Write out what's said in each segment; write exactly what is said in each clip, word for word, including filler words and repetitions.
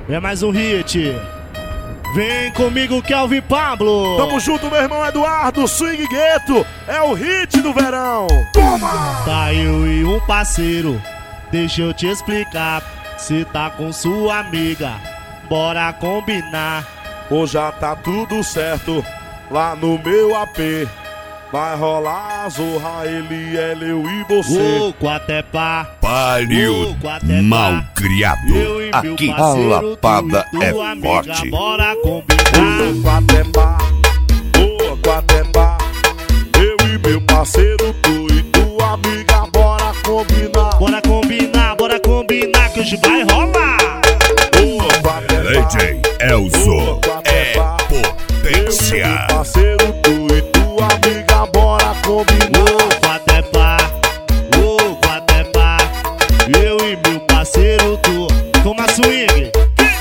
É mais um hit. Vem comigo, Kelvin Pablo. Tamo junto, meu irmão Eduardo. Swing Gueto é o hit do verão. Toma! Tá eu e um parceiro, deixa eu te explicar. Cê tá com sua amiga, bora combinar. Hoje já tá tudo certo lá no meu A P. Vai rolar a zorra, ele, ela, eu e você. O Quatepá, Pariu, malcriado. Aqui a lapada é forte. Bora combinar. O Quatepá, o Quatepá, eu e meu parceiro, tu e tua amiga, bora combinar. Bora combinar, bora combinar que hoje vai rolar. O Quatepá, D J Elzo é potência. Eu e meu parceiro, tu e tua amiga, bora combinar. O Quatepá, o Quatepá, eu e meu parceiro, tu. Toma swing.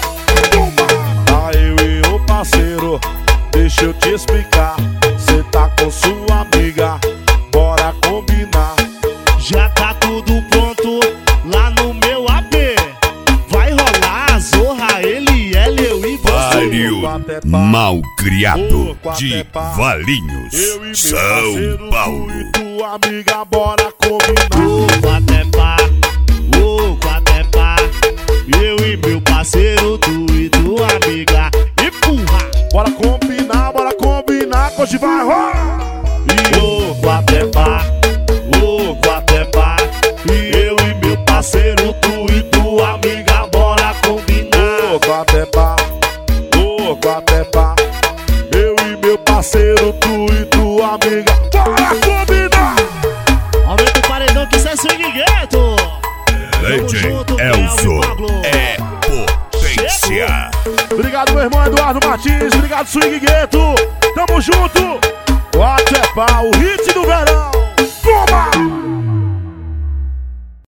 Ah, eu e o parceiro, deixa eu te explicar. Cê tá com sua amiga, bora combinar. Já tá tudo pronto lá no meu A P. Vai rolar a zorra, ele, ela, eu e você. Pariu, malcriado de Valinhos, Eu e meu São parceiro, Paulo. tu e tua amiga, bora combinar. O Quatepá, o Quatepá, eu e meu parceiro, tu e tua amiga. Empurra! Bora combinar, bora combinar, que hoje vai rolar. E o Quatepá, o Quatepá, eu e meu parceiro, tu e tua amiga, bora combinar. O Quatepá, o Quatepá, eu e meu parceiro, tu e tua amiga, bora combinar. Aumenta o paredão que isso é swing gueto. D J Elzo é potência. Obrigado, meu irmão Eduardo Martins, obrigado, Swing Gueto. Tamo junto. Quatepá, o hit